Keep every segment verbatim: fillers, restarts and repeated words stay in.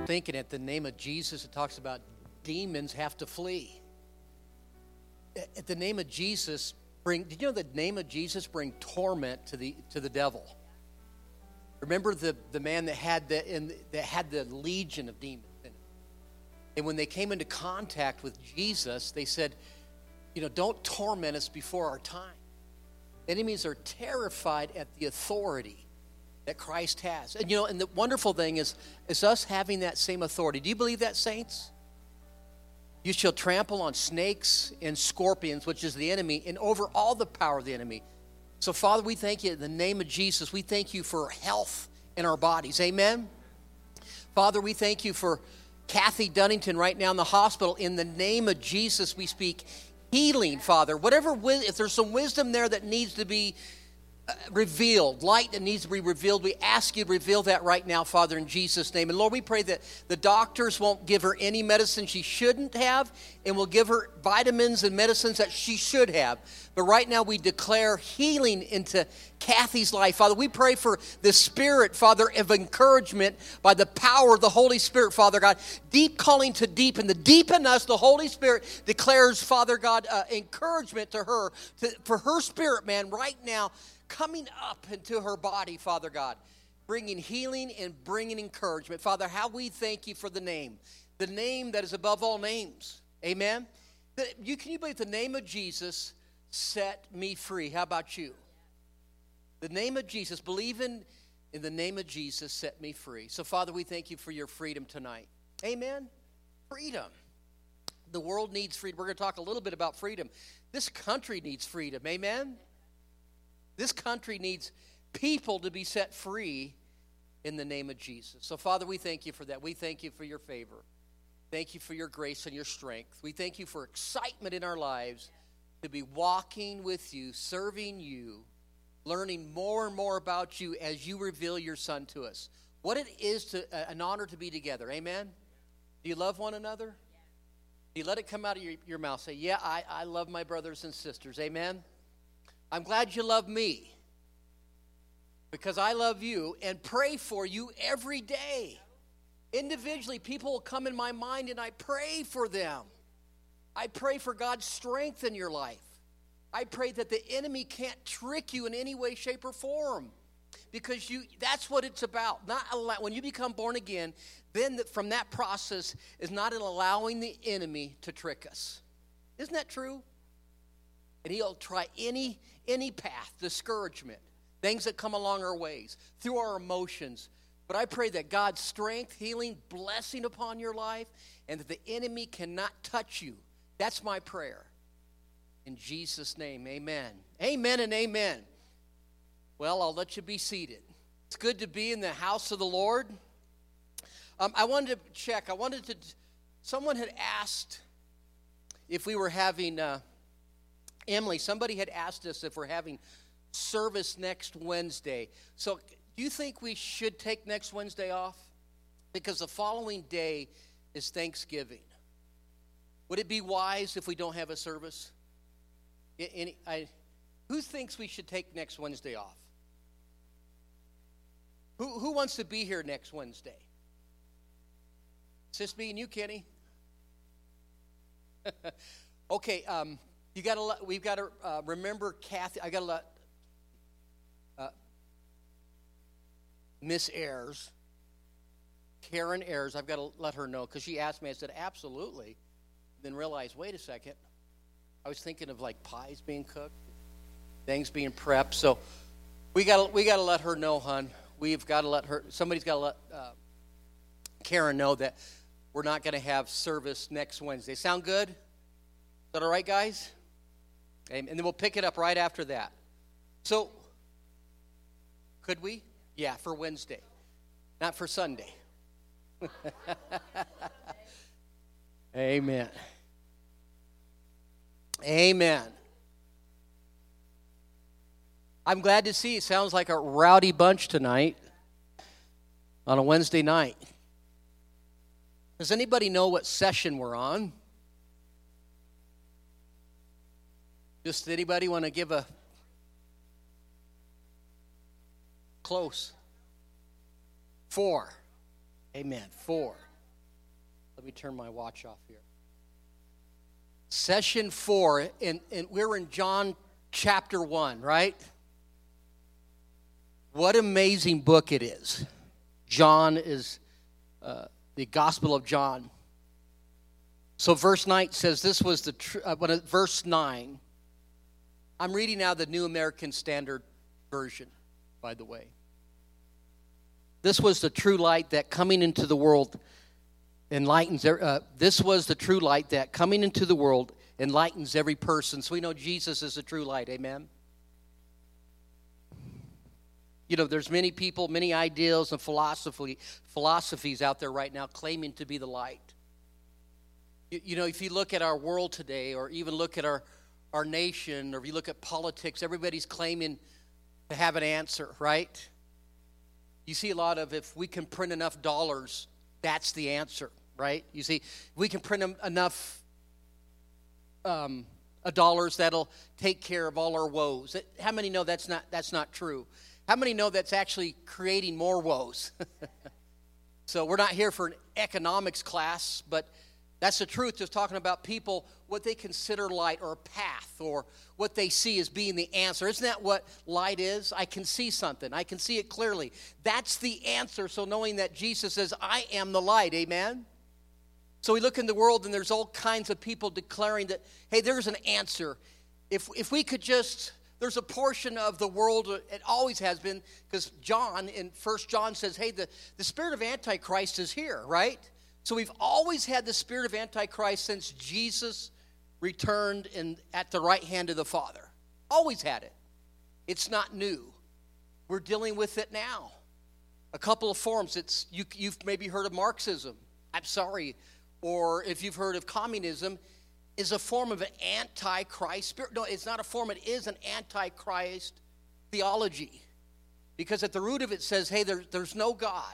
thinking at the name of Jesus, it talks about demons have to flee. At the name of Jesus, bring. Did you know the name of Jesus bring torment to the to the devil? Remember the, the man that had the in, that had the legion of demons in it. And when they came into contact with Jesus, they said, you know, don't torment us before our time. Enemies are terrified at the authority that Christ has. And you know, and the wonderful thing is, is us having that same authority. Do you believe that, saints? You shall trample on snakes and scorpions, which is the enemy, and over all the power of the enemy. So, Father, we thank you in the name of Jesus. We thank you for health in our bodies. Amen? Father, we thank you for Kathy Dunnington right now in the hospital. In the name of Jesus, we speak healing, Father. Whatever, if there's some wisdom there that needs to be revealed, light that needs to be revealed, we ask you to reveal that right now, Father, in Jesus' name. And Lord, we pray that the doctors won't give her any medicine she shouldn't have, and will give her vitamins and medicines that she should have. But right now we declare healing into Kathy's life. Father, we pray for the spirit, Father, of encouragement by the power of the Holy Spirit, Father God. Deep calling to deep, and the deep in us, the Holy Spirit declares, Father God, uh, encouragement to her, to, for her spirit, man, right now, coming up into her body, Father God, bringing healing and bringing encouragement. Father, how we thank you for the name, the name that is above all names. Amen? The, you, can you believe the name of Jesus set me free? How about you? The name of Jesus, believing in the name of Jesus set me free. So, Father, we thank you for your freedom tonight. Amen? Freedom. The world needs freedom. We're going to talk a little bit about freedom. This country needs freedom. Amen? This country needs people to be set free in the name of Jesus. So, Father, we thank you for that. We thank you for your favor. Thank you for your grace and your strength. We thank you for excitement in our lives to be walking with you, serving you, learning more and more about you as you reveal your Son to us. What it is to uh, an honor to be together. Amen? Do you love one another? Do you let it come out of your, your mouth? Say, yeah, I, I love my brothers and sisters. Amen? I'm glad you love me because I love you and pray for you every day. Individually, people will come in my mind and I pray for them. I pray for God's strength in your life. I pray that the enemy can't trick you in any way, shape, or form because you that's what it's about. Not allow, when you become born again, then the, from that process is not allowing the enemy to trick us. Isn't that true? And he'll try any any path, discouragement, things that come along our ways, through our emotions. But I pray that God's strength, healing, blessing upon your life, and that the enemy cannot touch you. That's my prayer. In Jesus' name, amen. Amen and amen. Well, I'll let you be seated. It's good to be in the house of the Lord. Um, I wanted to check. I wanted to, someone had asked if we were having... Uh, Emily, somebody had asked us if we're having service next Wednesday. So do you think we should take next Wednesday off? Because the following day is Thanksgiving. Would it be wise if we don't have a service? Any, I, who thinks we should take next Wednesday off? Who, who wants to be here next Wednesday? It's just me and you, Kenny. Okay, um... You got to. We've got to uh, remember Kathy. I got to let uh, Miss Ayers, Karen Ayers. I've got to let her know because she asked me. I said absolutely. Then realized, wait a second. I was thinking of like pies being cooked, things being prepped. So we got. We got to let her know, hon. We've got to let her. Somebody's got to let uh, Karen know that we're not going to have service next Wednesday. Sound good? Is that all right, guys? And then we'll pick it up right after that. So, could we? Yeah, for Wednesday. Not for Sunday. Amen. Amen. I'm glad to see it sounds like a rowdy bunch tonight on a Wednesday night. Does anybody know what session we're on? Just anybody want to give a close? Four. Amen. Four. Let me turn my watch off here. Session four, and, and we're in John chapter one, right? What amazing book it is. John is uh, the Gospel of John. So verse nine says this was the, tr- uh, when, uh, verse nine, I'm reading now the New American Standard Version, by the way. This was the true light that coming into the world enlightens, uh, this was the true light that coming into the world enlightens every person. So we know Jesus is the true light, amen? You know, there's many people, many ideals and philosophy, philosophies out there right now claiming to be the light. You, you know, if you look at our world today, or even look at our, our nation, or if you look at politics, everybody's claiming to have an answer, right? You see a lot of, if we can print enough dollars, that's the answer, right? You see, if we can print enough um, dollars, that'll take care of all our woes. How many know that's not that's not true? How many know that's actually creating more woes? So we're not here for an economics class, but that's the truth. Just talking about people, what they consider light or a path, or what they see as being the answer. Isn't that what light is? I can see something. I can see it clearly. That's the answer. So knowing that Jesus says, I am the light, amen? So we look in the world and there's all kinds of people declaring that, hey, there's an answer. If, if we could just... There's a portion of the world, it always has been, because John in First John says, hey, the, the spirit of Antichrist is here, right? So we've always had the spirit of Antichrist since Jesus returned in, at the right hand of the Father. Always had it. It's not new. We're dealing with it now. A couple of forms. It's you, you've maybe heard of Marxism. I'm sorry. Or if you've heard of communism, is a form of an antichrist spirit. No, it's not a form. It is an antichrist theology. Because at the root of it says, hey, there, there's no God.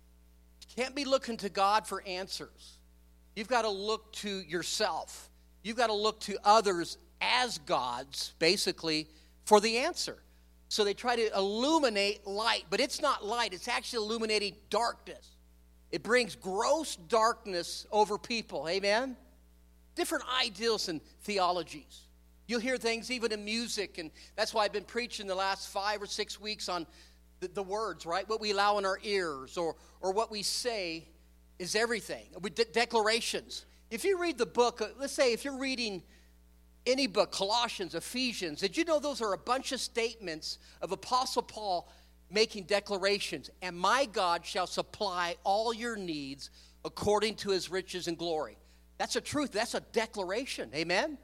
You can't be looking to God for answers. You've got to look to yourself. You've got to look to others as gods, basically, for the answer. So they try to illuminate light, but it's not light. It's actually illuminating darkness. It brings gross darkness over people. Amen? Different ideals and theologies. You'll hear things even in music, and that's why I've been preaching the last five or six weeks on the, the words, right? What we allow in our ears, or or what we say is everything. With de- declarations. If you read the book, let's say if you're reading any book, Colossians, Ephesians, did you know those are a bunch of statements of Apostle Paul making declarations? And my God shall supply all your needs according to his riches and glory. That's a truth. That's a declaration. Amen?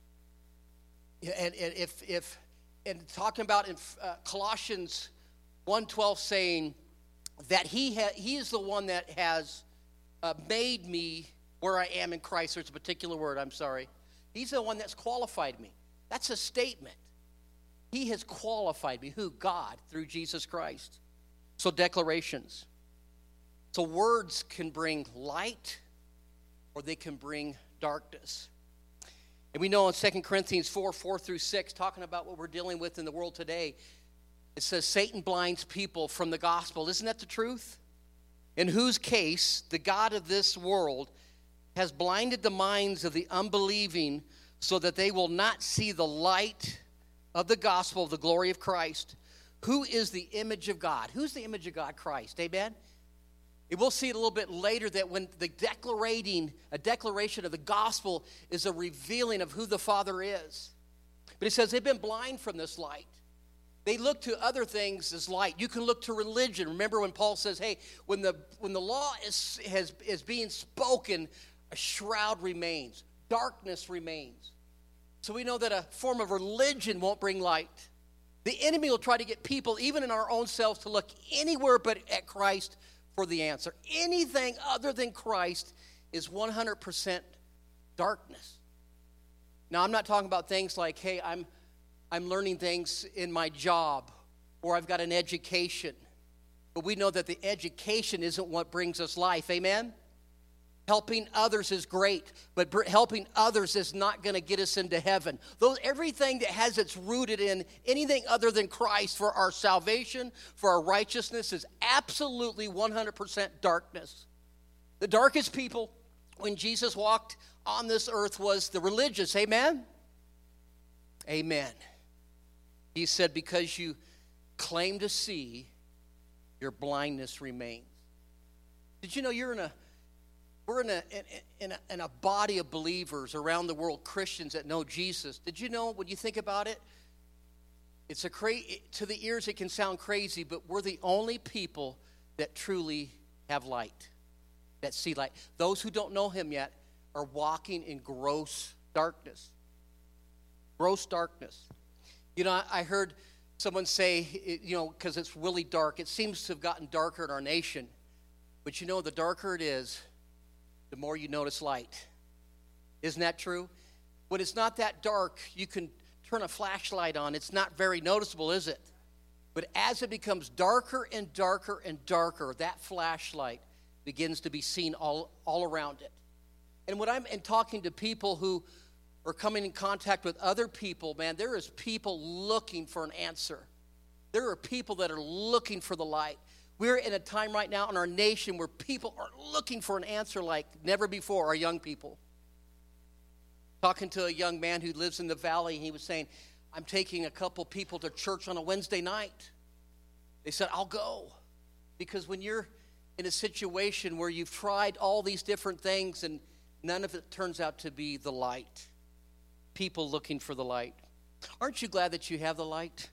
And, and if, if, and talking about in uh, Colossians one twelve saying that he, ha- he is the one that has uh, made me where I am in Christ. There's a particular word, I'm sorry. He's the one that's qualified me. That's a statement. He has qualified me. Who? God, through Jesus Christ. So declarations. So words can bring light, or they can bring darkness. And we know in Second Corinthians four, four through six, talking about what we're dealing with in the world today, it says Satan blinds people from the gospel. Isn't that the truth? In whose case the God of this world has blinded the minds of the unbelieving so that they will not see the light of the gospel of the glory of Christ. Who is the image of God? Who's the image of God? Christ. Amen? And we'll see it a little bit later that when the declarating, a declaration of the gospel is a revealing of who the Father is. But he says they've been blind from this light. They look to other things as light. You can look to religion. Remember when Paul says, hey, when the when the law is has, is being spoken, a shroud remains. Darkness remains. So we know that a form of religion won't bring light. The enemy will try to get people, even in our own selves, to look anywhere but at Christ for the answer. Anything other than Christ is one hundred percent darkness. Now, I'm not talking about things like, hey, I'm I'm learning things in my job, or I've got an education. But we know that the education isn't what brings us life. Amen? Helping others is great, but helping others is not going to get us into heaven. Those, everything that has its rooted in anything other than Christ for our salvation, for our righteousness, is absolutely one hundred percent darkness. The darkest people when Jesus walked on this earth was the religious. Amen? Amen. He said, because you claim to see, your blindness remains. Did you know you're in a, we're in a, in a, in a body of believers around the world, Christians that know Jesus. Did you know, when you think about it, it's a cra- to the ears it can sound crazy, but we're the only people that truly have light, that see light. Those who don't know him yet are walking in gross darkness. Gross darkness. You know, I heard someone say, you know, because it's really dark, it seems to have gotten darker in our nation. But you know, the darker it is, the more you notice light. Isn't that true? When it's not that dark, you can turn a flashlight on. It's not very noticeable, is it? But as it becomes darker and darker and darker, that flashlight begins to be seen all, all around it. And when I'm in talking to people who are coming in contact with other people, man, there is people looking for an answer. There are people that are looking for the light. We're in a time right now in our nation where people are looking for an answer like never before, our young people. Talking to a young man who lives in the valley, and he was saying, I'm taking a couple people to church on a Wednesday night. They said, I'll go. Because when you're in a situation where you've tried all these different things and none of it turns out to be the light. People looking for the light. Aren't you glad that you have the light?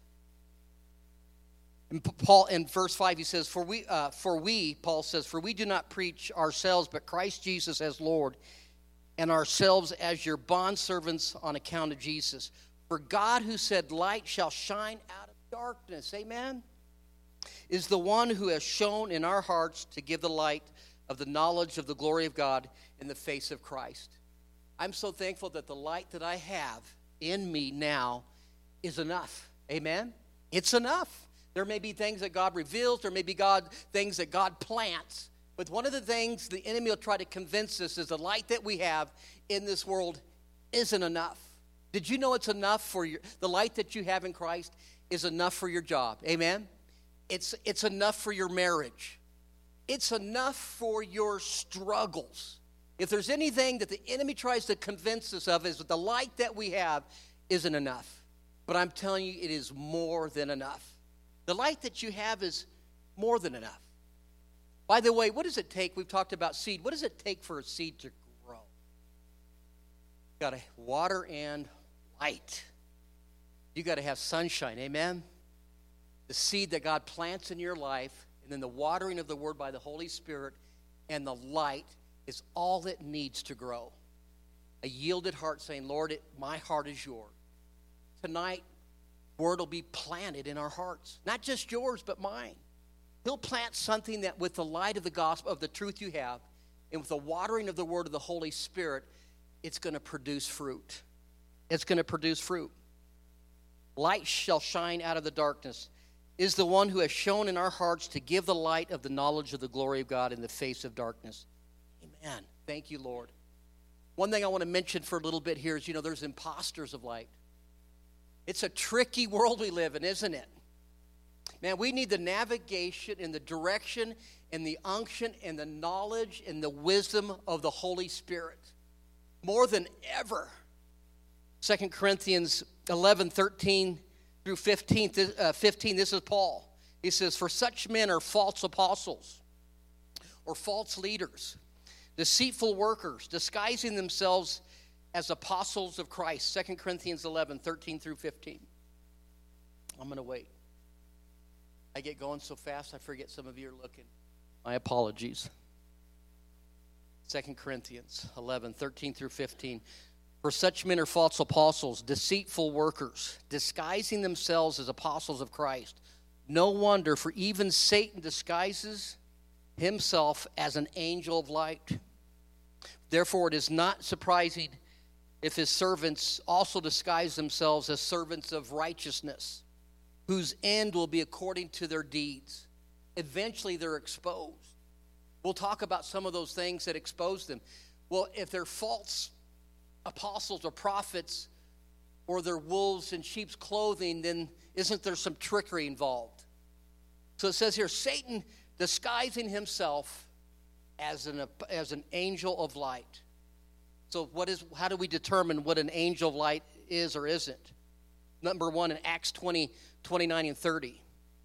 And Paul, in verse five, he says, For we, uh, for we, Paul says, for we do not preach ourselves, but Christ Jesus as Lord, and ourselves as your bondservants on account of Jesus. For God, who said, light shall shine out of darkness, amen, is the one who has shown in our hearts to give the light of the knowledge of the glory of God in the face of Christ. I'm so thankful that the light that I have in me now is enough. Amen? It's enough. There may be things that God reveals. There may be God things that God plants. But one of the things the enemy will try to convince us is the light that we have in this world isn't enough. Did you know it's enough for your, the light that you have in Christ is enough for your job? Amen? It's, it's enough for your marriage. It's enough for your struggles. If there's anything that the enemy tries to convince us of is that the light that we have isn't enough. But I'm telling you, it is more than enough. The light that you have is more than enough. By the way, what does it take? We've talked about seed. What does it take for a seed to grow? You've got to water and light. You've got to have sunshine, amen? The seed that God plants in your life, and then the watering of the Word by the Holy Spirit, and the light is all it needs to grow. A yielded heart saying, Lord, it, my heart is yours. Tonight, Word will be planted in our hearts. Not just yours, but mine. He'll plant something that with the light of the gospel, of the truth you have, and with the watering of the Word of the Holy Spirit, it's going to produce fruit. It's going to produce fruit. Light shall shine out of the darkness. Is the one who has shown in our hearts to give the light of the knowledge of the glory of God in the face of darkness. Amen. Thank you, Lord. One thing I want to mention for a little bit here is, you know, there's imposters of light. It's a tricky world we live in, isn't it? Man, we need the navigation and the direction and the unction and the knowledge and the wisdom of the Holy Spirit more than ever. Second Corinthians eleven, thirteen through fifteen, uh, fifteen, this is Paul. He says, for such men are false apostles or false leaders, deceitful workers, disguising themselves as apostles of Christ. Second Corinthians eleven, thirteen through fifteen. I'm going to wait. I get going so fast, I forget some of you are looking. My apologies. Second Corinthians eleven, thirteen through fifteen. For such men are false apostles, deceitful workers, disguising themselves as apostles of Christ. No wonder, for even Satan disguises himself as an angel of light. Therefore, it is not surprising if his servants also disguise themselves as servants of righteousness, whose end will be according to their deeds. Eventually, they're exposed. We'll talk about some of those things that expose them. Well, if they're false apostles or prophets, or they're wolves in sheep's clothing, then isn't there some trickery involved? So it says here, Satan disguising himself as an, as an angel of light. So what is, how do we determine what an angel of light is or isn't? Number one, in Acts twenty, twenty-nine and thirty.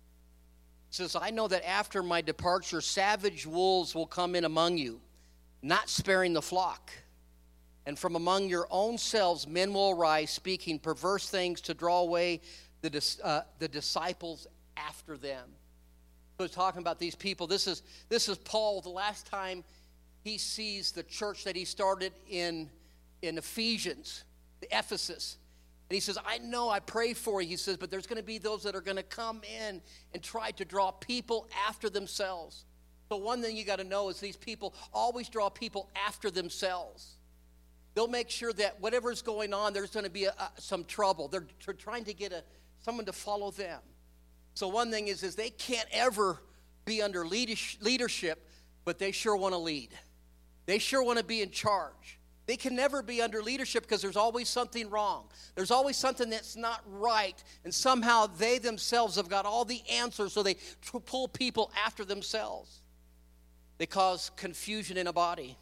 It says, I know that after my departure, savage wolves will come in among you, not sparing the flock. And from among your own selves men will arise, speaking perverse things to draw away the, uh, the disciples after them. So he's talking about these people. This is, this is Paul, the last time he sees the church that he started in, in Ephesians, the Ephesus. And he says, I know, I pray for you. He says, but there's going to be those that are going to come in and try to draw people after themselves. So one thing you got to know is these people always draw people after themselves. They'll make sure that whatever's going on, there's going to be a, a, some trouble. They're, they're trying to get a, someone to follow them. So one thing is, is they can't ever be under leadership, but they sure want to lead. They sure want to be in charge. They can never be under leadership because there's always something wrong. There's always something that's not right. And somehow they themselves have got all the answers, so they tr- pull people after themselves. They cause confusion in a body.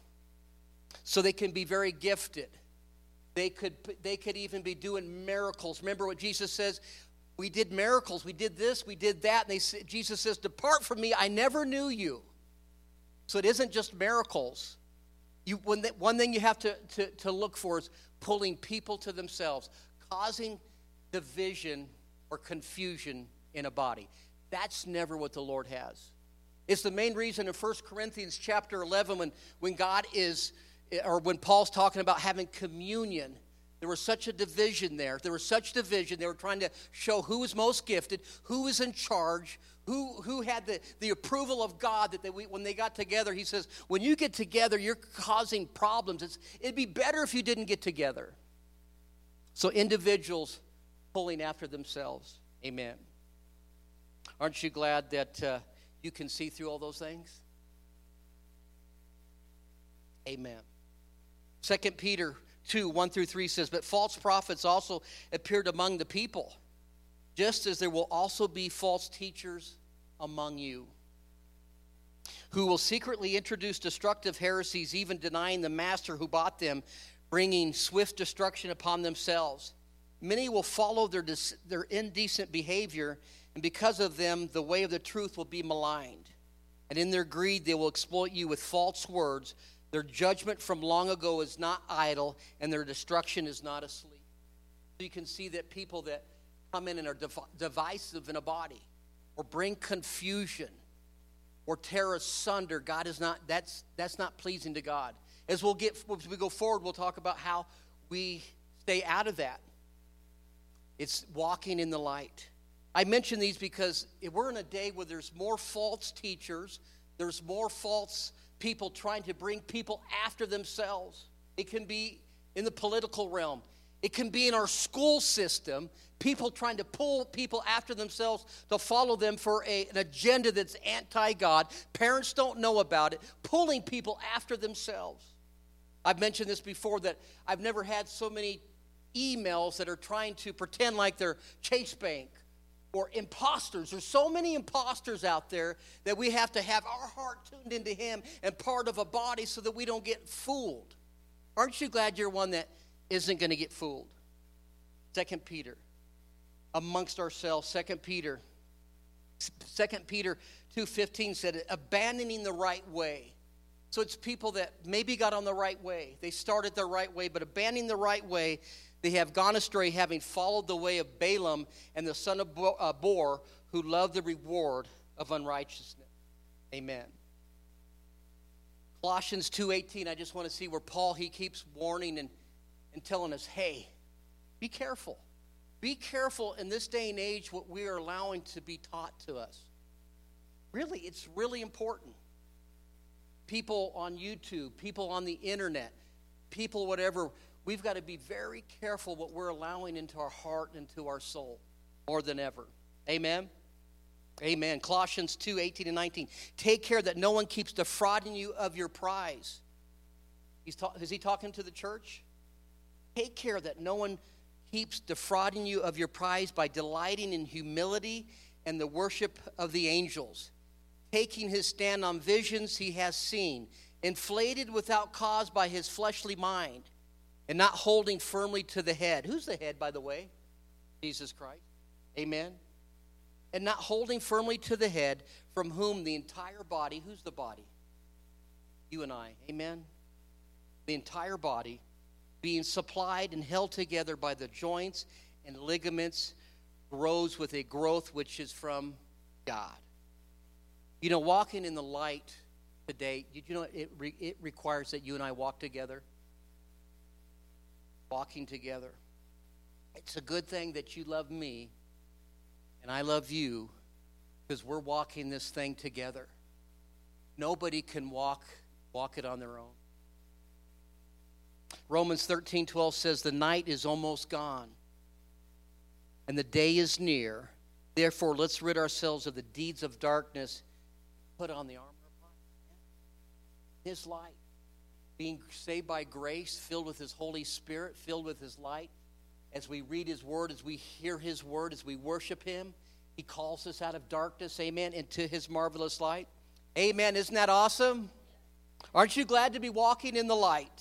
So they can be very gifted. They could, they could even be doing miracles. Remember what Jesus says? We did miracles. We did this. We did that. And they say, Jesus says, depart from me. I never knew you. So it isn't just miracles. You, when the, one thing you have to, to, to look for is pulling people to themselves, causing division or confusion in a body. That's never what the Lord has. It's the main reason in First Corinthians chapter eleven when, when God is, or when Paul's talking about having communion, there was such a division there. There was such division. They were trying to show who was most gifted, who was in charge, Who who had the, the approval of God that they, when they got together. He says, when you get together, you're causing problems. It's, it'd be better if you didn't get together. So individuals pulling after themselves. Amen. Aren't you glad that uh, you can see through all those things? Amen. Second Peter two, one through three says, but false prophets also appeared among the people, just as there will also be false teachers among you, who will secretly introduce destructive heresies, even denying the master who bought them, bringing swift destruction upon themselves. Many will follow their, their indecent behavior, and because of them, the way of the truth will be maligned. And in their greed, they will exploit you with false words. Their judgment from long ago is not idle, and their destruction is not asleep. So you can see that people that come in and are div- divisive in a body, or bring confusion, or tear asunder, God is not, that's that's not pleasing to God. As we'll get, as we go forward, we'll talk about how we stay out of that. It's walking in the light. I mention these because we're in a day where there's more false teachers, there's more false people trying to bring people after themselves. It can be in the political realm. It can be in our school system, people trying to pull people after themselves to follow them for a, an agenda that's anti-God. Parents don't know about it, pulling people after themselves. I've mentioned this before, that I've never had so many emails that are trying to pretend like they're Chase Bank or imposters. There's so many imposters out there that we have to have our heart tuned into Him and part of a body so that we don't get fooled. Aren't you glad you're one that isn't going to get fooled? Second Peter, amongst ourselves, Second Peter, Second Peter two fifteen said, abandoning the right way. So it's people that maybe got on the right way. They started the right way, but abandoning the right way, they have gone astray, having followed the way of Balaam and the son of Bor, who loved the reward of unrighteousness. Amen. Colossians two eighteen, I just want to see where Paul, he keeps warning and, and telling us, hey, be careful. Be careful in this day and age what we are allowing to be taught to us. Really, it's really important. People on YouTube, people on the internet, people whatever, we've got to be very careful what we're allowing into our heart and into our soul more than ever. Amen? Amen. Colossians two eighteen and nineteen. Take care that no one keeps defrauding you of your prize. He's ta- is he talking to the church? Take care that no one keeps defrauding you of your prize by delighting in humility and the worship of the angels, taking his stand on visions he has seen inflated without cause by his fleshly mind, and not holding firmly to the head. Who's the head, by the way? Jesus Christ. Amen. And not holding firmly to the head, from whom the entire body, who's the body? You and I. Amen. The entire body, being supplied and held together by the joints and ligaments, grows with a growth which is from God. You know, walking in the light today, did you know it, re, it requires that you and I walk together? Walking together. It's a good thing that you love me and I love you, because we're walking this thing together. Nobody can walk walk it on their own. Romans thirteen twelve says, the night is almost gone, and the day is near. Therefore, let's rid ourselves of the deeds of darkness, put on the armor of light. His light. Being saved by grace, filled with his Holy Spirit, filled with his light. As we read his word, as we hear his word, as we worship him, he calls us out of darkness, amen, into his marvelous light. Amen. Isn't that awesome? Aren't you glad to be walking in the light?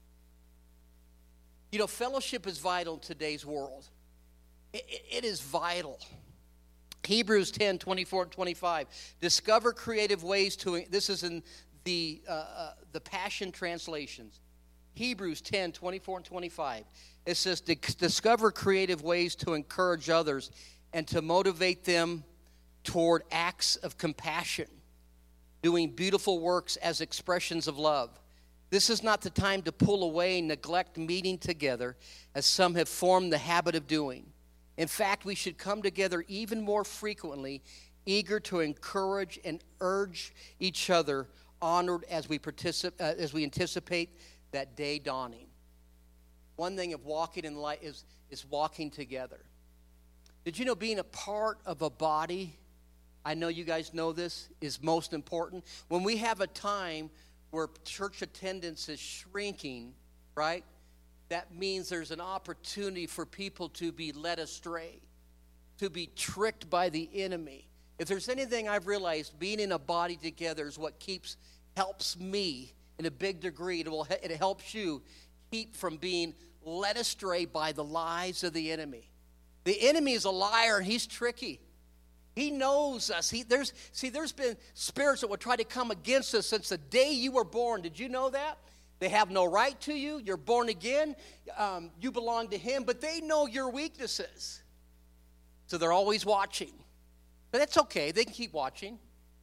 You know, fellowship is vital in today's world. It, it, it is vital. Hebrews ten, twenty-four and twenty-five. Discover creative ways to, this is in the, uh, uh, the Passion translations. Hebrews ten, twenty-four and twenty-five. It says, discover creative ways to encourage others and to motivate them toward acts of compassion, doing beautiful works as expressions of love. This is not the time to pull away and neglect meeting together, as some have formed the habit of doing. In fact, we should come together even more frequently, eager to encourage and urge each other onward as we particip- uh, as we anticipate that day dawning. One thing of walking in light is, is walking together. Did you know being a part of a body, I know you guys know this, is most important? When we have a time where church attendance is shrinking, right? That means there's an opportunity for people to be led astray, to be tricked by the enemy. If there's anything I've realized, being in a body together is what keeps, helps me in a big degree. It will, it helps you keep from being led astray by the lies of the enemy. The enemy is a liar, and he's tricky. He knows us. He, there's, see, there's been spirits that would try to come against us since the day you were born. Did you know that? They have no right to you. You're born again. Um, you belong to him, but they know your weaknesses. So they're always watching. But that's okay. They can keep watching.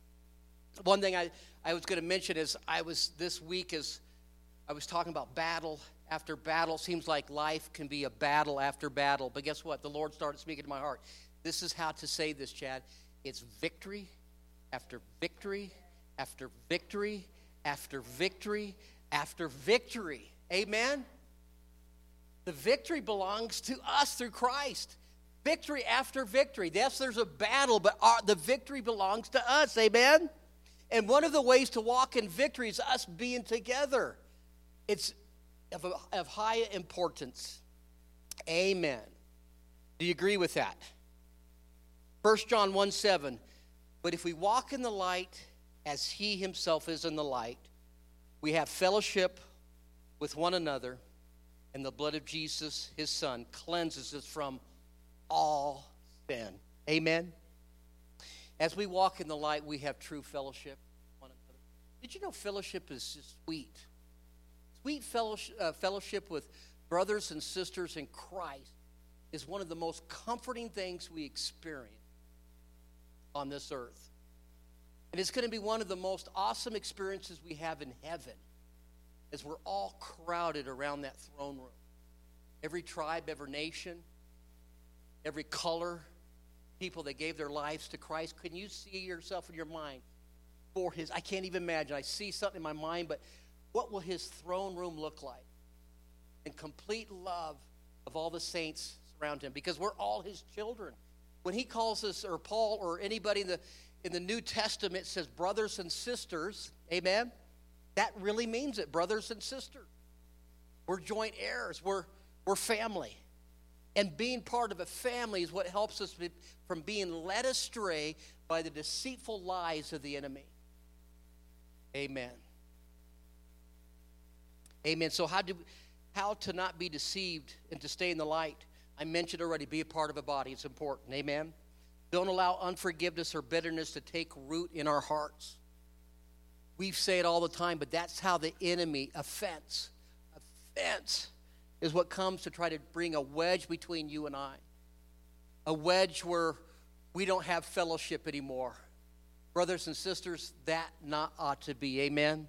One thing I, I was going to mention is I was, this week, is I was talking about battle after battle. Seems like life can be a battle after battle. But guess what? The Lord started speaking to my heart. This is how to say this, Chad. It's victory after victory after victory after victory after victory. Amen? The victory belongs to us through Christ. Victory after victory. Yes, there's a battle, but our, the victory belongs to us. Amen? And one of the ways to walk in victory is us being together. It's of, a, of high importance. Amen. Do you agree with that? First John one seven, but if we walk in the light as he himself is in the light, we have fellowship with one another, and the blood of Jesus, his son, cleanses us from all sin. Amen? As we walk in the light, we have true fellowship with one another. Did you know fellowship is just sweet? Sweet fellowship, uh, fellowship with brothers and sisters in Christ is one of the most comforting things we experience on this earth. And it's going to be one of the most awesome experiences we have in heaven, as we're all crowded around that throne room. Every tribe, every nation, every color, people that gave their lives to Christ. Can you see yourself in your mind for his, I can't even imagine. I see something in my mind, but what will his throne room look like? In complete love of all the saints around him, because we're all his children. When he calls us, or Paul, or anybody in the in the New Testament says brothers and sisters, amen? That really means it, brothers and sisters. We're joint heirs. We're, we're family. And being part of a family is what helps us be, from being led astray by the deceitful lies of the enemy. Amen. Amen. So how do how to not be deceived and to stay in the light? I mentioned already, be a part of a body. It's important. Amen. Don't allow unforgiveness or bitterness to take root in our hearts. We say it all the time, but that's how the enemy, offense, offense is what comes to try to bring a wedge between you and I. A wedge where we don't have fellowship anymore. Brothers and sisters, that not ought to be. Amen.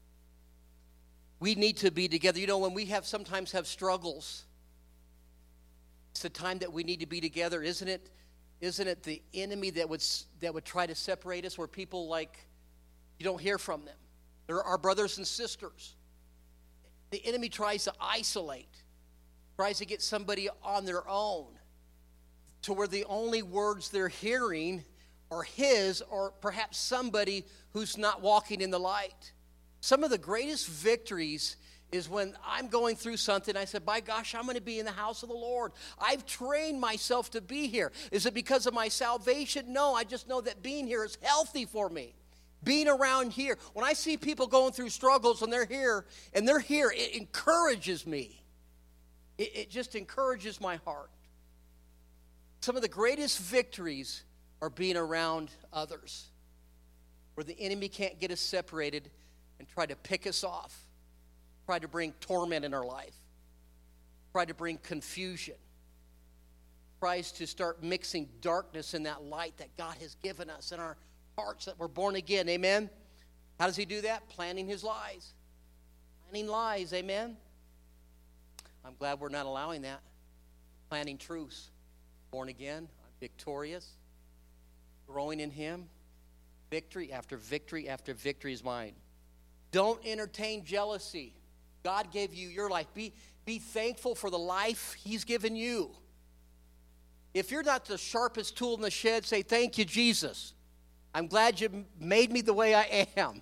We need to be together. You know, when we have sometimes have struggles, it's the time that we need to be together, isn't it? Isn't it the enemy that would that would try to separate us, where people like you don't hear from them? They're our brothers and sisters. The enemy tries to isolate, tries to get somebody on their own, to where the only words they're hearing are his, or perhaps somebody who's not walking in the light. Some of the greatest victories is when I'm going through something, I said, by gosh, I'm going to be in the house of the Lord. I've trained myself to be here. Is it because of my salvation? No, I just know that being here is healthy for me. Being around here. When I see people going through struggles and they're here, and they're here, it encourages me. It, it just encourages my heart. Some of the greatest victories are being around others, where the enemy can't get us separated and try to pick us off. Try to bring torment in our life. Try to bring confusion. Tries to start mixing darkness in that light that God has given us in our hearts that we're born again. Amen? How does he do that? Planning his lies. Planning lies. Amen? I'm glad we're not allowing that. Planning truths. Born again. I'm victorious. Growing in him. Victory after victory after victory is mine. Don't entertain jealousy. God gave you your life. Be, be thankful for the life he's given you. If you're not the sharpest tool in the shed, say, thank you, Jesus. I'm glad you made me the way I am.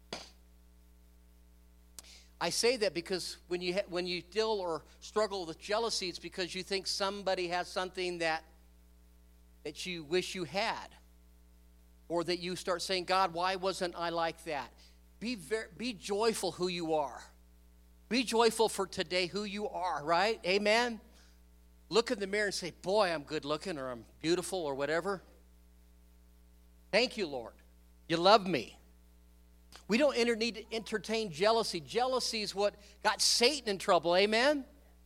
I say that because when you, ha- when you deal or struggle with jealousy, it's because you think somebody has something that, that you wish you had. Or that you start saying, God, why wasn't I like that? Be very, be joyful who you are. Be joyful for today who you are, right? Amen? Look in the mirror and say, boy, I'm good looking, or I'm beautiful, or whatever. Thank you, Lord. You love me. We don't enter, need to entertain jealousy. Jealousy is what got Satan in trouble, amen?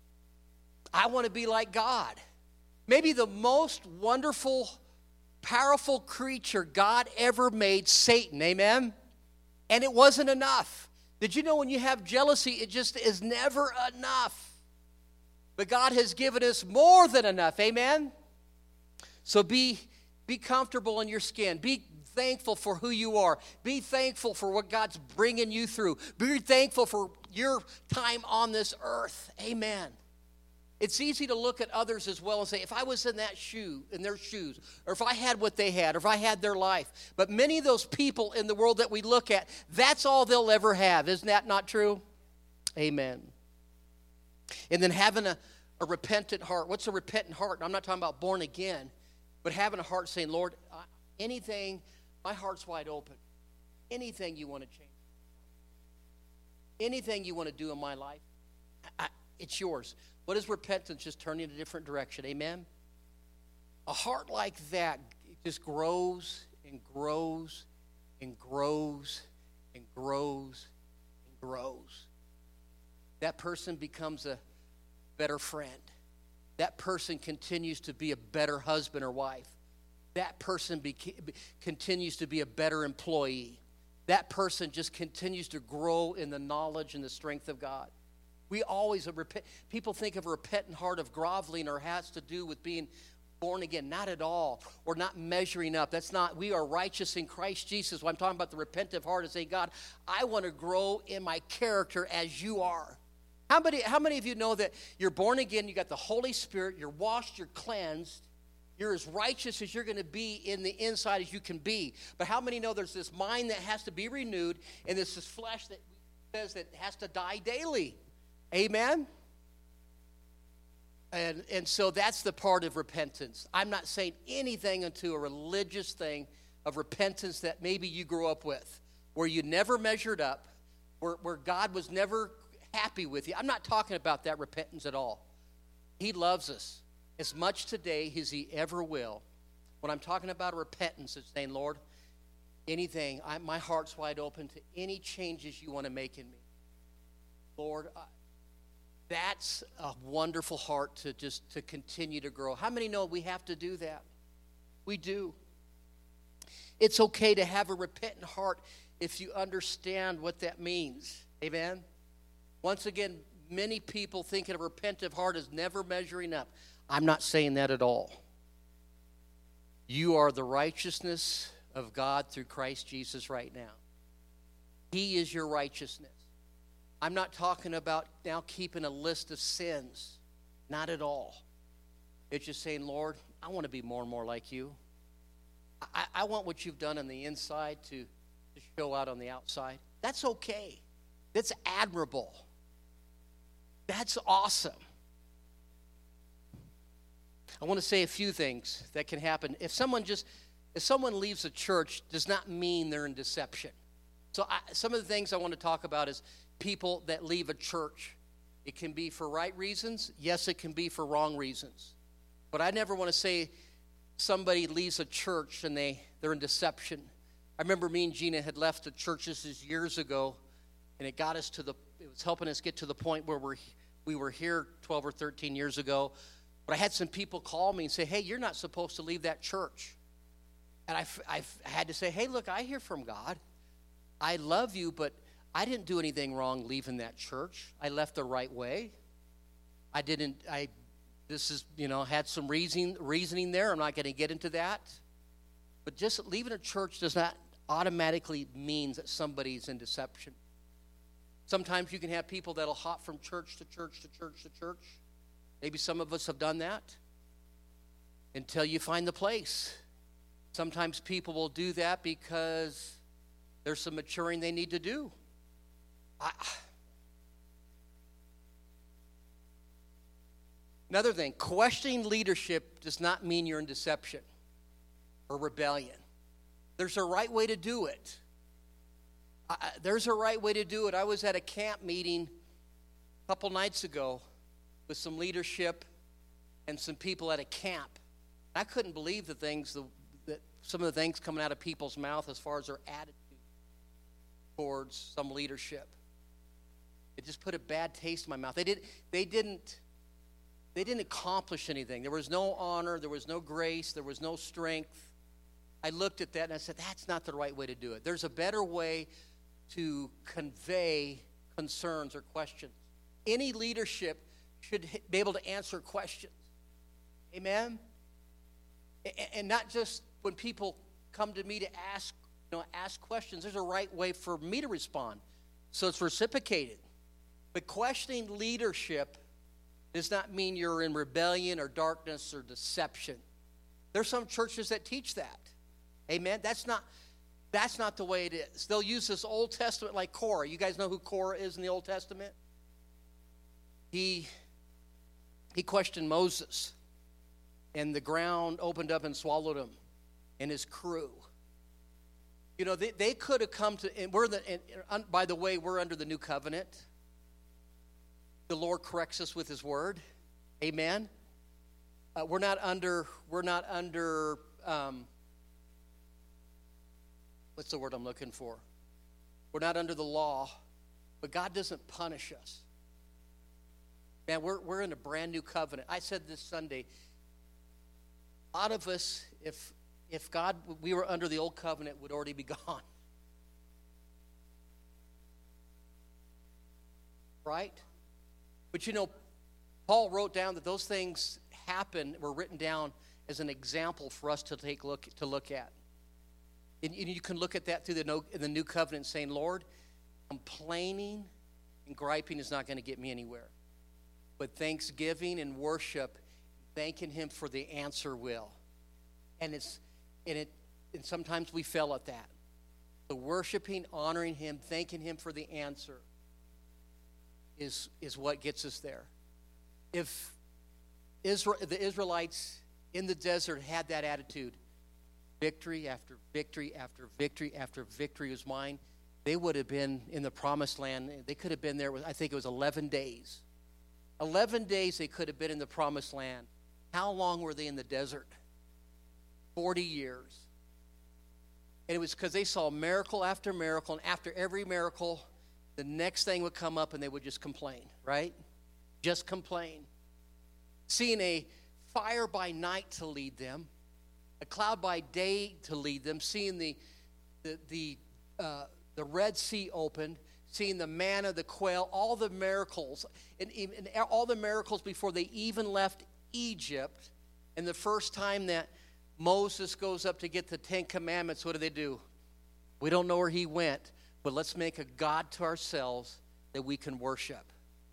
I want to be like God. Maybe the most wonderful, powerful creature God ever made, Satan, amen? And it wasn't enough. Did you know when you have jealousy, it just is never enough. But God has given us more than enough, amen? So be, be comfortable in your skin. Be thankful for who you are. Be thankful for what God's bringing you through. Be thankful for your time on this earth, amen? It's easy to look at others as well and say, if I was in that shoe, in their shoes, or if I had what they had, or if I had their life. But many of those people in the world that we look at, that's all they'll ever have. Isn't that not true? Amen. And then having a, a repentant heart. What's a repentant heart? I'm not talking about born again, but having a heart saying, Lord, anything, my heart's wide open. Anything you want to change. Anything you want to do in my life, I, it's yours. What is repentance? Just turning in a different direction. Amen? A heart like that just grows and grows and grows and grows and grows. That person becomes a better friend. That person continues to be a better husband or wife. That person beca- continues to be a better employee. That person just continues to grow in the knowledge and the strength of God. We always, people think of a repentant heart of groveling or has to do with being born again. Not at all. Or not measuring up. That's not, we are righteous in Christ Jesus. When I'm talking about the repentant heart, is saying, God, I want to grow in my character as you are. How many, how many of you know that you're born again, you got the Holy Spirit, you're washed, you're cleansed, you're as righteous as you're going to be in the inside as you can be. But how many know there's this mind that has to be renewed, and there's this flesh that says that has to die daily? Amen? And, and so that's the part of repentance. I'm not saying anything unto a religious thing of repentance that maybe you grew up with, where you never measured up, where, where God was never happy with you. I'm not talking about that repentance at all. He loves us as much today as he ever will. When I'm talking about repentance, it's saying, Lord, anything, I, my heart's wide open to any changes you want to make in me. Lord, I, that's a wonderful heart to just to continue to grow. How many know we have to do that? We do. It's okay to have a repentant heart if you understand what that means. Amen? Once again, many people think a repentant heart is never measuring up. I'm not saying that at all. You are the righteousness of God through Christ Jesus right now. He is your righteousness. I'm not talking about now keeping a list of sins. Not at all. It's just saying, Lord, I want to be more and more like you. I, I want what you've done on the inside to, to show out on the outside. That's okay. That's admirable. That's awesome. I want to say a few things that can happen. If someone just, if someone leaves a church, does not mean they're in deception. So I, some of the things I want to talk about is people that leave a church. It can be for right reasons. Yes, it can be for wrong reasons. But I never want to say somebody leaves a church and they, they're in deception. I remember me and Gina had left the churches years ago, and it got us to the, it was helping us get to the point where we're, we were here twelve or thirteen years ago. But I had some people call me and say, hey, you're not supposed to leave that church. And I, I had to say, hey, look, I hear from God. I love you, but I didn't do anything wrong leaving that church. I left the right way. I didn't, I, this is, you know, had some reason, reasoning there. I'm not going to get into that. But just leaving a church does not automatically mean that somebody's in deception. Sometimes you can have people that'll hop from church to church to church to church. Maybe some of us have done that until you find the place. Sometimes people will do that because there's some maturing they need to do. I, Another thing, questioning leadership does not mean you're in deception or rebellion. There's a right way to do it. I, there's a right way to do it. I was at a camp meeting a couple nights ago with some leadership and some people at a camp. I couldn't believe the things, the, that some of the things coming out of people's mouth as far as their attitude towards some leadership. It just put a bad taste in my mouth. They did. They didn't. They didn't accomplish anything. There was no honor. There was no grace. There was no strength. I looked at that and I said, that's not the right way to do it. There's a better way to convey concerns or questions. Any leadership should be able to answer questions. Amen? And not just when people come to me to ask, you know, ask questions. There's a right way for me to respond. So it's reciprocated. But questioning leadership does not mean you're in rebellion or darkness or deception. There's some churches that teach that. Amen? That's not, that's not the way it is. They'll use this Old Testament like Korah. You guys know who Korah is in the Old Testament? He, he questioned Moses, and the ground opened up and swallowed him and his crew. You know, they, they could have come to, and we're the, and, and by the way, we're under the new covenant. The Lord corrects us with his word. Amen. Uh, we're not under, we're not under, um, what's the word I'm looking for? We're not under the law, but God doesn't punish us. Man, we're, we're in a brand new covenant. I said this Sunday, a lot of us, if, if God, we were under the old covenant, would already be gone. Right? But you know, Paul wrote down that those things happened, were written down as an example for us to take look to look at. And, and you can look at that through the, no, in the new covenant saying, Lord, complaining and griping is not going to get me anywhere. But thanksgiving and worship, thanking him for the answer will. And it's and it and sometimes we fail at that. The worshiping, honoring him, thanking him for the answer is, is what gets us there. If Israel, the Israelites in the desert had that attitude, victory after victory after victory after victory was mine, they would have been in the promised land. They could have been there, I think it was eleven days. eleven days they could have been in the promised land. How long were they in the desert? forty years. And it was because they saw miracle after miracle, and after every miracle, the next thing would come up and they would just complain, right? Just complain. Seeing a fire by night to lead them, a cloud by day to lead them, seeing the the the uh, the Red Sea opened, seeing the manna, the quail, all the miracles, and, and all the miracles before they even left Egypt. And the first time that Moses goes up to get the Ten Commandments, what do they do? We don't know where he went, but let's make a God to ourselves that we can worship.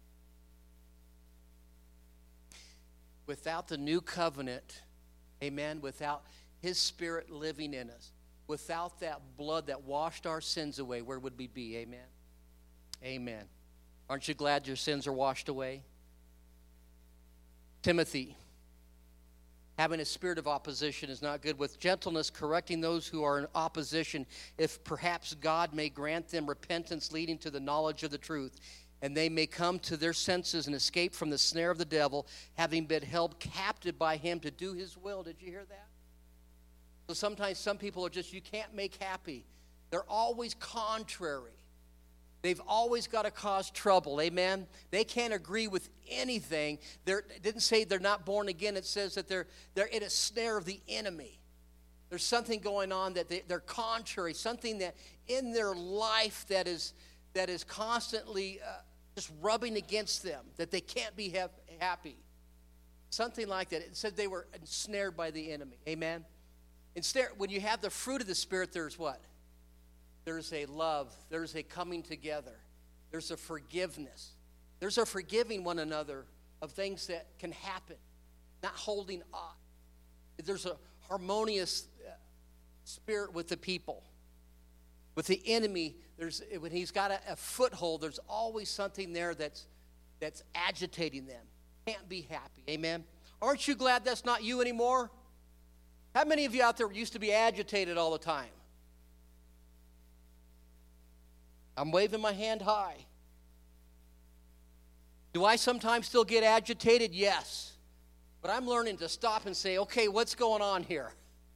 Without the new covenant, amen, without his Spirit living in us, without that blood that washed our sins away, where would we be? Amen. Amen. Aren't you glad your sins are washed away? Timothy, having a spirit of opposition is not good. With gentleness, correcting those who are in opposition, if perhaps God may grant them repentance leading to the knowledge of the truth, and they may come to their senses and escape from the snare of the devil, having been held captive by him to do his will. Did you hear that? So sometimes some people are just, you can't make happy. They're always contrary. They've always got to cause trouble, amen? They can't agree with anything. They're, it didn't say they're not born again. It says that they're, they're in a snare of the enemy. There's something going on that they, they're contrary, something that in their life that is, that is constantly uh, just rubbing against them, that they can't be ha- happy. Something like that. It said they were ensnared by the enemy, amen? Instead, when you have the fruit of the Spirit, there's what? There's a love. There's a coming together. There's a forgiveness. There's a forgiving one another of things that can happen, not holding on. There's a harmonious uh, spirit with the people. With the enemy, there's when he's got a, a foothold, there's always something there that's that's agitating them. Can't be happy. Amen? Aren't you glad that's not you anymore? How many of you out there used to be agitated all the time? I'm waving my hand high. Do I sometimes still get agitated? Yes. But I'm learning to stop and say, okay, what's going on here?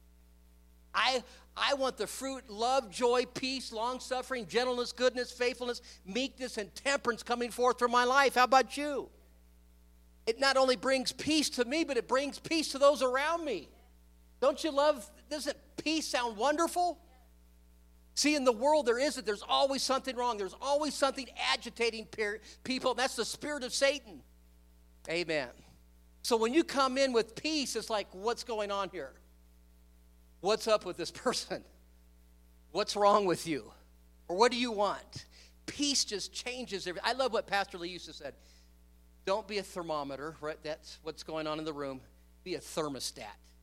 I I want the fruit, love, joy, peace, long-suffering, gentleness, goodness, faithfulness, meekness, and temperance coming forth from my life. How about you? It not only brings peace to me, but it brings peace to those around me. Don't you love, doesn't peace sound wonderful? See, in the world there isn't. There's always something wrong. There's always something agitating people. That's the spirit of Satan. Amen. So when you come in with peace, it's like, what's going on here? What's up with this person? What's wrong with you? Or what do you want? Peace just changes everything. I love what Pastor Lee used to say. Don't be a thermometer, right? That's what's going on in the room. Be a thermostat.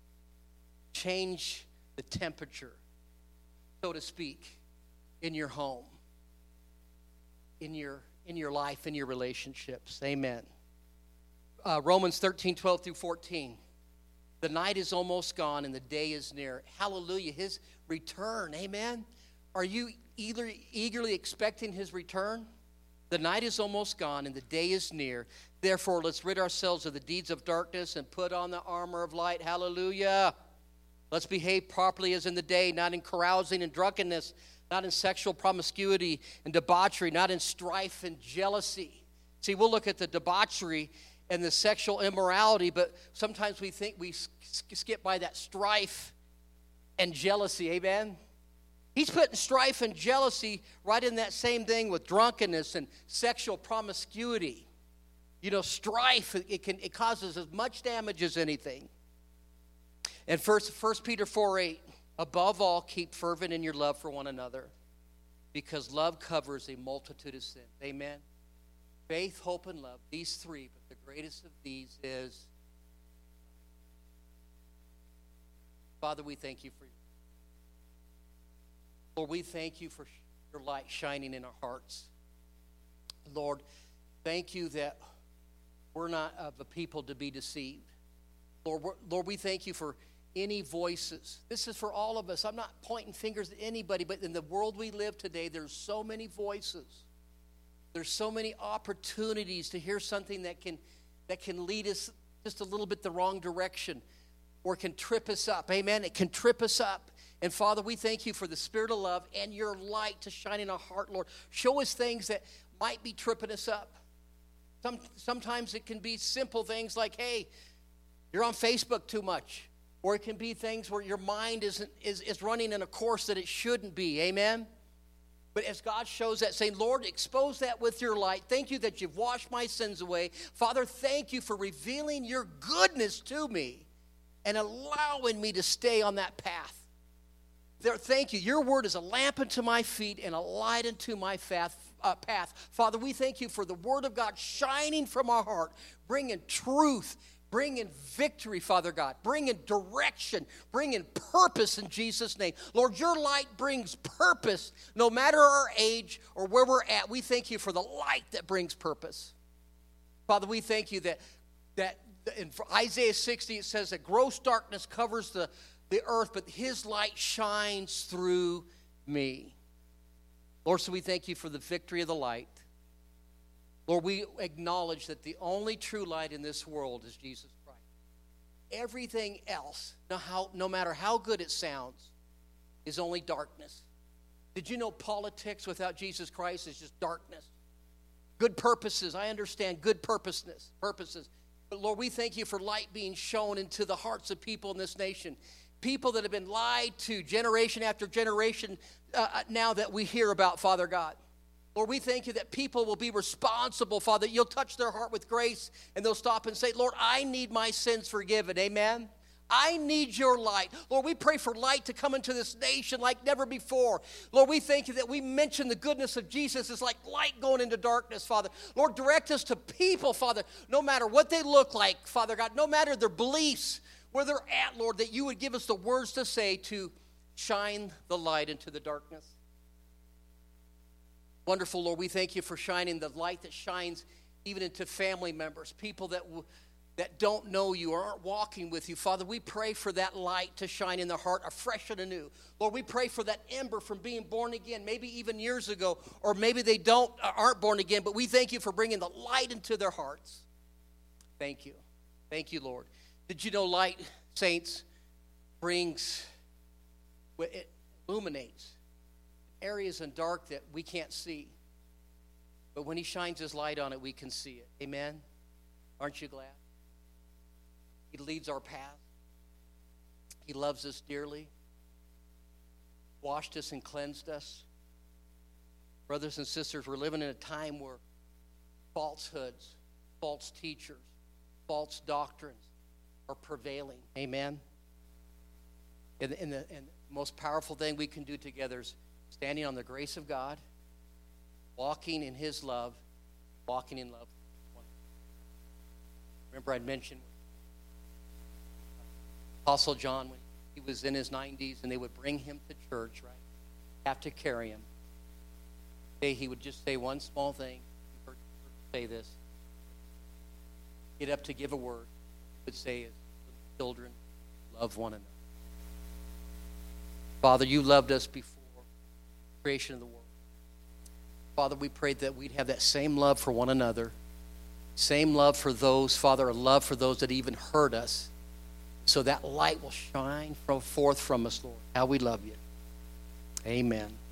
Change the temperature, so to speak, in your home, in your in your life, in your relationships. Amen. Uh, Romans thirteen, twelve through fourteen. The night is almost gone and the day is near. Hallelujah. His return. Amen. Are you eagerly, eagerly expecting his return? The night is almost gone and the day is near. Therefore, let's rid ourselves of the deeds of darkness and put on the armor of light. Hallelujah. Let's behave properly as in the day, not in carousing and drunkenness, not in sexual promiscuity and debauchery, not in strife and jealousy. See, we'll look at the debauchery and the sexual immorality, but sometimes we think we skip by that strife and jealousy. Amen? He's putting strife and jealousy right in that same thing with drunkenness and sexual promiscuity. You know, strife, it can it causes as much damage as anything. And first, First Peter four eight, above all, keep fervent in your love for one another, because love covers a multitude of sins. Amen? Faith, hope, and love, these three, but the greatest of these is, Father, we thank you for your, Lord, we thank you for your light shining in our hearts. Lord, thank you that we're not of a people to be deceived. Lord, Lord, we thank you for any voices. This is for all of us. I'm not pointing fingers at anybody, but in the world we live today, there's so many voices. There's so many opportunities to hear something that can that can lead us just a little bit the wrong direction or can trip us up. Amen? It can trip us up. And Father, we thank you for the spirit of love and your light to shine in our heart, Lord. Show us things that might be tripping us up. Some, sometimes it can be simple things like, hey, you're on Facebook too much. Or it can be things where your mind isn't is, is running in a course that it shouldn't be. Amen? But as God shows that, saying, Lord, expose that with your light. Thank you that you've washed my sins away. Father, thank you for revealing your goodness to me and allowing me to stay on that path. There, thank you. Your word is a lamp unto my feet and a light unto my path. Uh, path. Father, we thank you for the word of God shining from our heart, bringing truth, bringing victory, Father God, bringing direction, bringing purpose in Jesus' name. Lord, your light brings purpose no matter our age or where we're at. We thank you for the light that brings purpose. Father, we thank you that, that in Isaiah sixty it says that gross darkness covers the, the earth, but his light shines through me. Lord, so we thank you for the victory of the light. Lord, we acknowledge that the only true light in this world is Jesus Christ. Everything else, no, how, no matter how good it sounds, is only darkness. Did you know politics without Jesus Christ is just darkness? Good purposes, I understand good purposeness, purposes. But Lord, we thank you for light being shown into the hearts of people in this nation. People that have been lied to generation after generation uh, now that we hear about, Father God. Lord, we thank you that people will be responsible, Father. You'll touch their heart with grace, and they'll stop and say, Lord, I need my sins forgiven. Amen? I need your light. Lord, we pray for light to come into this nation like never before. Lord, we thank you that we mention the goodness of Jesus is like light going into darkness, Father. Lord, direct us to people, Father, no matter what they look like, Father God, no matter their beliefs, where they're at, Lord, that you would give us the words to say to shine the light into the darkness. Wonderful, Lord, we thank you for shining the light that shines even into family members, people that w- that don't know you or aren't walking with you. Father, we pray for that light to shine in their heart afresh and anew. Lord, we pray for that ember from being born again, maybe even years ago, or maybe they don't aren't born again, but we thank you for bringing the light into their hearts. Thank you. Thank you, Lord. Did you know light, saints, brings, it illuminates areas in dark that we can't see. But when he shines his light on it, we can see it. Amen? Aren't you glad? He leads our path. He loves us dearly. Washed us and cleansed us. Brothers and sisters, we're living in a time where falsehoods, false teachers, false doctrines are prevailing. Amen? And, and, the, and the most powerful thing we can do together is standing on the grace of God, walking in his love, walking in love. Remember I mentioned Apostle John when he was in his nineties and they would bring him to church, right? Have to carry him. He would just say one small thing. You heard me say this. Get up to give a word. He would say, children, love one another. Father, you loved us before creation of the world. Father, we prayed that we'd have that same love for one another, same love for those, Father, a love for those that even hurt us, so that light will shine from, forth from us, Lord. How we love you. Amen.